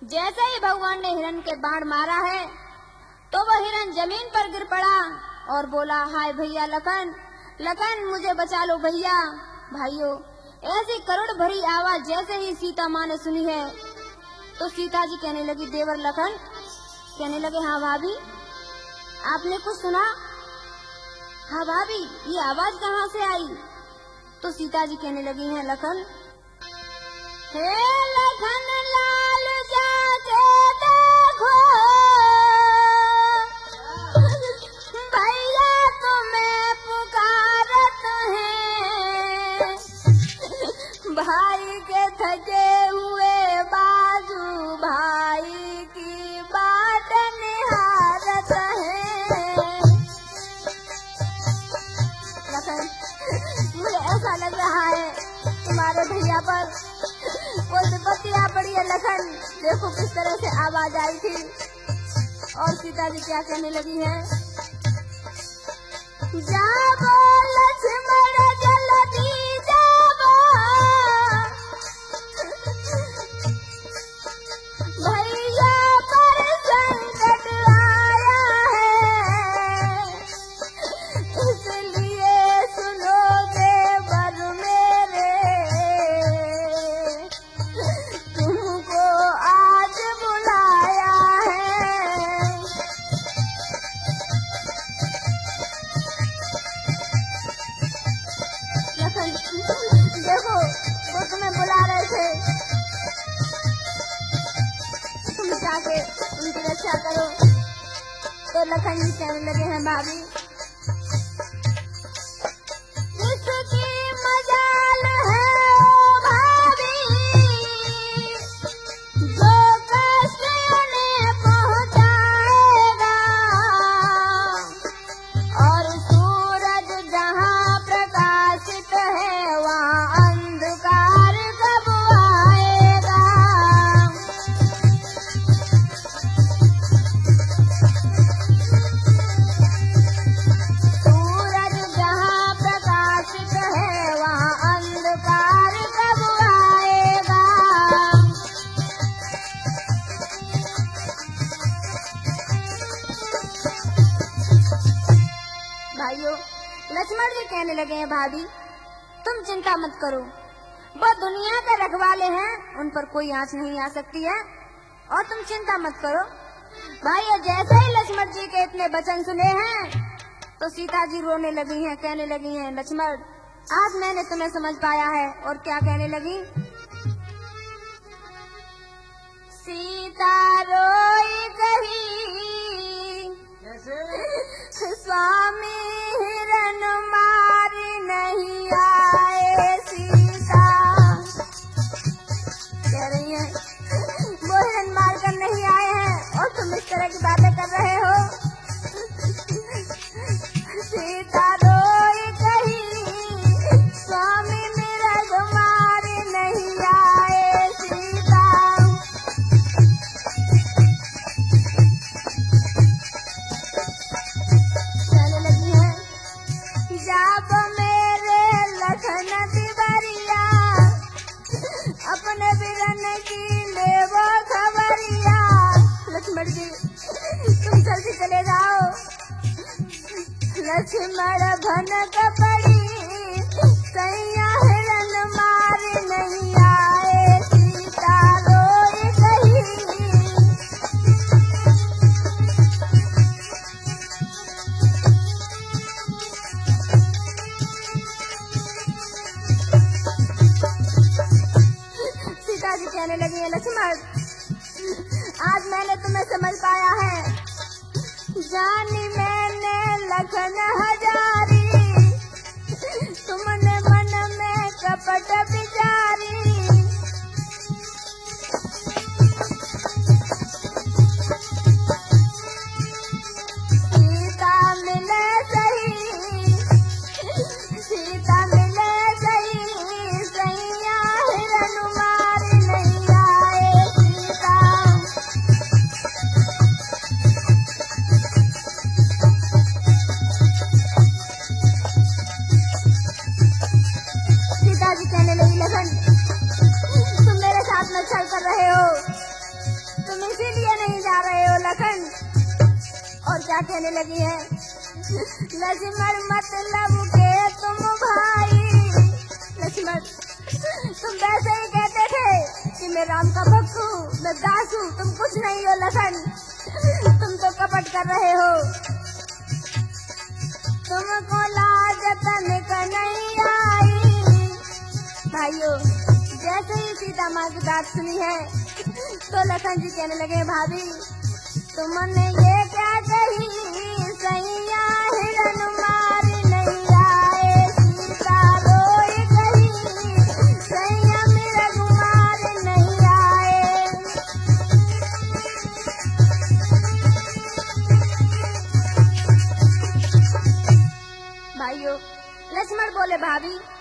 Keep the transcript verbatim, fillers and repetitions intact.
जैसे ही भगवान ने हिरण के बाण मारा है तो वह हिरण जमीन पर गिर पड़ा और बोला, हाय भैया लखन, लखन मुझे बचा लो भैया। भाइयों, ऐसी करुण भरी आवाज जैसे ही सीता माँ ने सुनी है तो सीता जी कहने लगी, देवर लखन कहने लगे, हाँ भाभी आपने कुछ सुना? हाँ भाभी, ये आवाज कहाँ से आई? तो सीता जी कहने लगी हैं, लखन, हे लखन लाल जाके देखो, भैया तुम्हें पुकारत हैं, भाई के थके हुए बाजू भाई की बाट निहारत हैं। लखन, मुझे ऐसा लग रहा है तुम्हारे भैया पर कोई विपत्ति आ पड़ी है। लखन, देखो किस तरह से आवाज आई थी। और सीता जी क्या कहने लगी है, जाबो लक्ष्मण जल्दी जाबो, भैया पर संकट आया है, इसलिए सुनो देवर मेरे, तुमको आज बुलाया है। लखन, देखो वो तुम्हें बुला रहे थे, तुम जाके उनकी रक्षा करो। तो लखन जी कहने लगे हैं, भाभी इसकी मजाल है ओ भाभी, जो कष्ट उन्हें पहुँचाएगा, और सूरज जहाँ प्रकाशित है वहाँ अंधकार कब आएगा। सूरज जहाँ प्रकाशित है वहाँ अंधकार कब आएगा। भाइयों, लक्ष्मण जी कहने लगे हैं, भाभी तुम चिंता मत करो, वो दुनिया के रखवाले हैं, उन पर कोई आँच नहीं आ सकती है, और तुम चिंता मत करो। भाइयों, जैसे ही लक्ष्मण जी के इतने वचन सुने हैं तो सीता जी रोने लगी हैं, कहने लगी हैं, लक्ष्मण आज मैंने तुम्हें समझ पाया है। और क्या कहने लगी, सीता रोई कही, स्वामी हिरण मार नहीं आए, सीता कह रही है वो हिरण मार कर नहीं आए हैं और तुम इस तरह की बातें कर रहे हो। सीता रोई कही, स्वामी मृग मार नहीं आए, सीता कहने लगी है, जाब मेरे लखन तिवरिया, अपने बिरन की ले वो खबरिया। लक्ष्मण जी तुम जल्दी चले जाओ। लक्ष्मण भनक पड़ी, सैया हिरण मार नहीं आए, सीता रोई कही। सीता जी कहने लगी है, लक्ष्मण आज मैंने तुम्हें समझ पाया है, जानी मैंने लखन हजारी, तुमने मन में कपट विचारी। सीता मिले सही, सीता मिले सही, सैया हिरण मार नहीं आए, सीता सीता जी कहने लगी, लखन क्या कहने लगी है, लक्ष्मण मतलब के तुम भाई, लक्ष्मण तुम वैसे ही कहते थे कि मैं राम का भक्त हूँ, मैं दास हूँ, तुम कुछ नहीं हो लखन, तुम तो कपट कर रहे हो। तुमको लाज तनिक नहीं आई। भाइयों, जैसे ही सीता माँ की बात सुनी है तो लखन जी कहने लगे, भाभी तुमने ये क्या कही, सैया हिरन मार नहीं आए, सीता रोई गई, सैया मृग मार नहीं आए। भाइयों, लक्ष्मण बोले, भाभी